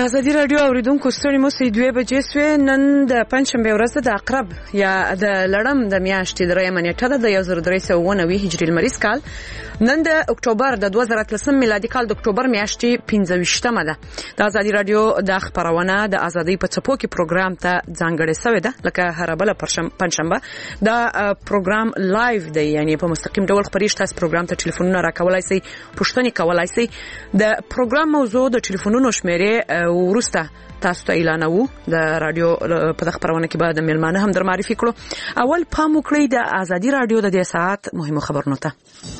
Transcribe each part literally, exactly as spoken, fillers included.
د ازادي راډیو اوریدونکو ستړي مو سي دوه بجې سوې. نن د پنځشنبه ورځ د عقرب یا د لړم د میاشتې درېیمه نیټه ده د یو زر درې سوه اووه نوي هجري لمریز کال. نن د اکتوبر د دوه زره اتلسم میلادي کال د اکتوبر میاشتې پنځه ویشتمه ده. د ازادي راډیو د خبرونه د ازادۍ په څپو کې پروګرام ته ځانګړې شوې ده لکه هر بل پنځشنبه. دا پروګرام لایو دی، یعنی په مستقیم ډول خبرېږي. تاسو پروګرام ته ټلیفونونه راکولای شئ، پوښتنې کولای شئ. د پروګرام موضوع د ټلیفونونو شمیرې ورسته تاسو ته اعلانوو. د رادیو په خبرونه کې به د میلمانه هم در معرفي کړو. اول پام وکړئ د ازادي رادیو د دې ساعت مهمو خبرونو ته.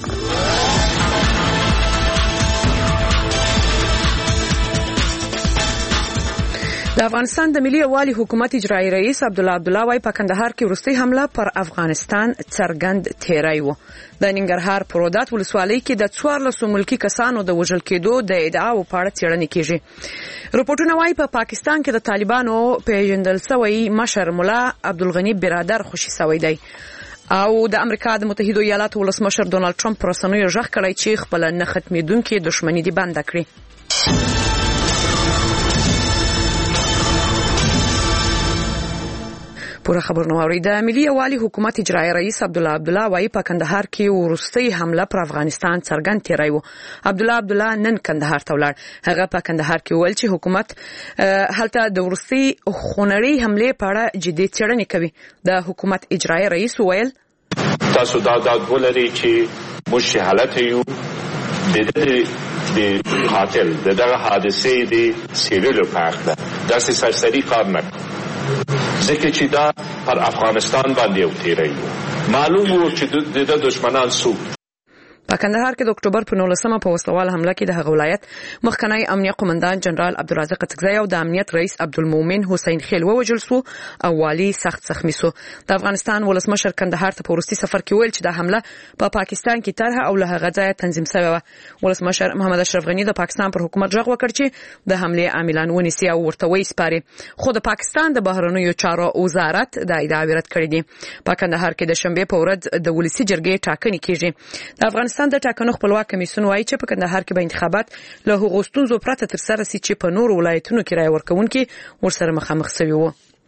د افغانستان د ملي یووالي حکومت اجرایی رئیس عبدالله عبدالله وايي په کندهار کې وروستۍ حمله پر افغانستان څرګند تیری و. د ننګرهار په رودات ولسوالۍ کې د څوارلسو ملکي کسانو د وژل کېدو د ادعاو په اړه څېړنې کیږي. رپورټونه وايي په پاکستان کې د طالبانو پیژندل شوی مشر ملا عبدالغني برادر خوشي شوی دی. او د امریکا د متحده ایالاتو ولسمشر ډونالد ټرمپ پر رسنیو ژغ کړی چې خپل نه ختمېدونکې دښمني دې بنده کړي. پوره خبرونه واورئ. د ملي یووالي حکومت اجرایی رئیس عبدالله عبدالله وايي په کندهار کې وروستۍ حمله پر افغانستان څرګند تیری و. عبدالله عبدالله نن کندهار ته ولاړ. هغه په کندهار کې وویل چې حکومت هلته د وروستۍ خونړۍ حملې په اړه جدي څېړنې کوي. د حکومت اجرایی رئیس وویل تاسو دا داد ولرئ چې موږ حالت یو د د قاتل دغه حادثې د سیریلو په اړه داسې سرسري کار نه ځکه چې دا پر افغانستان باندې یو تیری و. معلوم و چې د دشمنان څوک. په کندهار کې د اکتوبر په نولسمه په وسلوال حمله کې د هغه ولایت مخکنی امنیه قومندان جنرال عبدالرزاق تکزی او د امنیت رئیس عبدالمؤمن حسین خیل ووژل شو او والی سخت زخمی شو. د افغانستان ولسمشر کندهار ته په وروستي سفر کې ویل چې د حمله په پا پاکستان کې طرح او له هغه ځایه تنظیم شوې وه. ولسمشر محمد اشرف غني د پاکستان پر حکومت ژغ وکړ چې د حملې عاملان ونیسي او ورته وسپاري. خو د پاکستان د بهرنیو چارو وزارت د ادعا رد کړې دي. په کندهار کې د شنبه په ورځ د ولسی جرګې ټاکنې کیږي. د افغانستان د ټاکنو خپلواک کمیسیون وايي چې په کندهار کې به انتخابات له هغو ستونزو پرته ترسره شي چې په نورو ولایتونو کې رای ورکوونکي ورسره مخامخ شوي وو.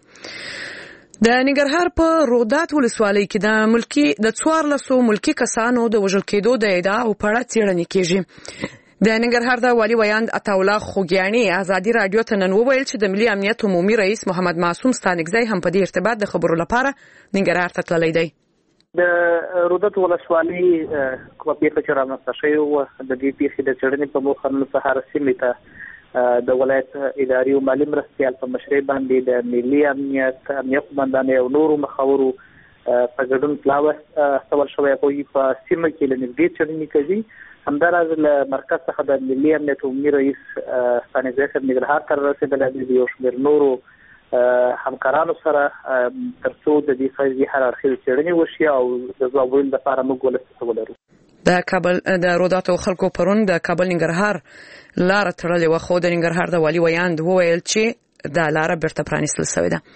د ننګرهار په رودات ولسوالۍ کې د ملکي د څوارلسو ملکي کسانو د وژل کېدو د ادعاو په اړه څېړنې کیږي. د ننګرهار د والي ویاند عطاالله خوګیاني ازادي راډیو ته نن وویل چې د ملي امنیت عمومي رئیس محمد معصوم ستانکزی هم په دې ارتباط د خبرو لپاره ننګرهار ته تللی دی. د رودات ولسوالۍ کومه پیښه چې رامنځته شوې وه د دې پیښې د څېړنې په موخه نن سهار سیمې ته د ولایت اداري او مالي مرستیال په مشرۍ باندې د ملي امنیت امنیه قومندانۍ او نورو مخاورو په ګډون پلاوه استول شوی. هغوی په سیمه کې له نږدې څېړنې کوي. همداراز له مرکز څخه د ملي امنیت عمومي رئیس ستانکزی صاحب ننګرهار ته رسېدلی دی د یو شمېر نورو همکارانو سره ترڅو د دې قضیې هر اړخیزې څېړنې وشي او د ځواب ویلو لپاره موږ ولس ته ولرو. د کابل د روداتو خلکو پرون د کابل ننګرهار لاره تړلې وه، خو د ننګرهار د والي ویاند وویل چې دا لاره بیرته پرانیستل شوې ده.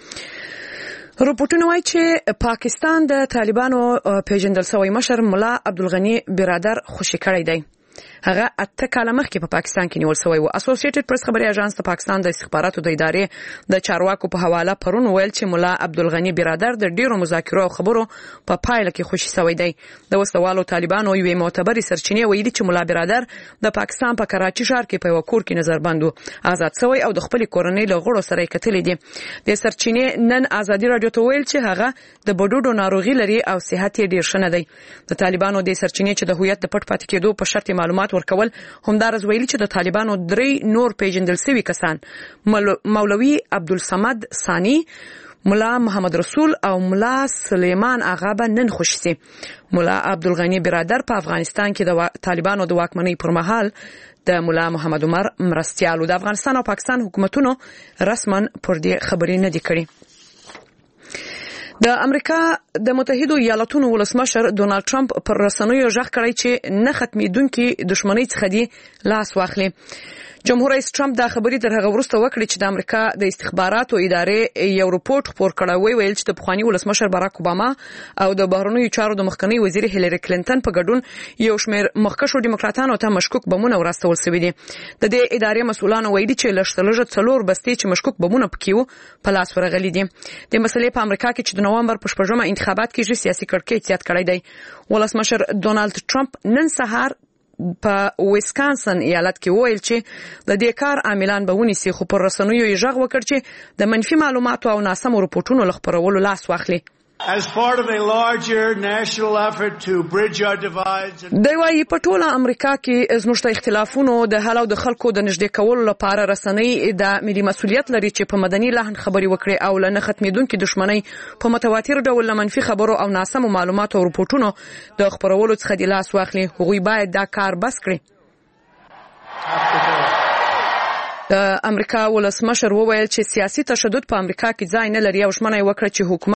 رپورټونه وايي چې پاکستان د طالبانو پیژندل شوی مشر ملا عبدالغني برادر خوشي کړی دی. هغه اته کاله مخکې په پاکستان کې نیول شوی و. اسوسییټډ پریس خبري اژانس د پاکستان د استخباراتو د ادارې د چارواکو په حواله پرون ویل چې ملا عبدالغني برادر د ډیرو مذاکرو او خبرو په پایله کې خوشي شوی دی. د وسلوالو طالبانو یوې معتبرې سرچینې ویلي چې ملا برادر د پاکستان په کراچي ښار کې په یو کور کې نظربند و، آزاد شوی او د خپل کورنۍ له غړو سره یې کتلې دي. د سرچینې نن ازادي راډیو ته ویل چې هغه د بډوډو ناروغي لري او صحت یې ډیر ښه نه دی. د طالبانو د سرچینې چې د هویت د پټ پاتې کېدو په شرط معلومات ورکول همدارز ویلي چې د طالبانو درې نور پیژندل شوي کسان مولوي عبدالصمد ثانی، ملا محمد رسول او ملا سلیمان آغا به نن خوشي شي. ملا عبدالغني برادر په افغانستان کې د طالبانو د واکمنۍ پر مهال د ملا محمد عمر مرستیالو. د افغانستان او پاکستان حکومتونو رسما پر دې خبرې نه دي کړې. د امریکا د متحده ایالاتونو ولسمشر ډونالد ټرمپ پر رسنیو ژغ کړی چې نه ختمېدونکې دښمنۍ څخه دی لاس واخلي. جمهور رئیس ټرمپ دا خبري تر هغه وروسته وکړه چې د امریکا د استخباراتو ادارې یو رپورت خپور کړی وی ویل چې د پخوانی ولسمشر باراک اوباما او د بهرنیو چارو د مخکنی وزیر هیلری کلینټن په ګډون یو شمېر مخکښو ډیموکراتانو ته مشکوک بمونه ورستول شوي دي. د دې ادارې مسؤلانو ویلي چې لږترلږه څلور بستې چې مشکوک بمونه پکې وو په لاس ورغلي دي. د مسلې په امریکا کې چې د نوامبر په شپږمه انتخابات کې سیاسي کړکېچ زیات کړی دی. ولسمشر ډونالد ټرمپ نن سهار په ویسکانسن ایالت کې وویل چې د دې کار عاملان به ونیسي، خو پر رسنیو یې غږ وکړ چې د منفي معلوماتو او ناسمو رپورټونو له خپرولو لاس واخلي. As part of a larger national effort to bridge our divides. د وايي په ټوله امریکا کې زموږ د اختلافونو د حل او د خلکو د نږدې کولو لپاره رسنۍ د ملي مسؤلیت لري چې په مدني لحن خبري وکړي او لنه ختمېدونکې دښمنۍ په متواتر ډول منفي خبرو او ناسمو معلوماتو او رپورټونو د خبرولو څخه د لاس واخلي. هغوی باید دا کار بس کړي. د امریکا ولسمشر وویل چې سیاسي تشدد په امریکا کې ځای نه لري او ژمنه یې وکړه چې حکومت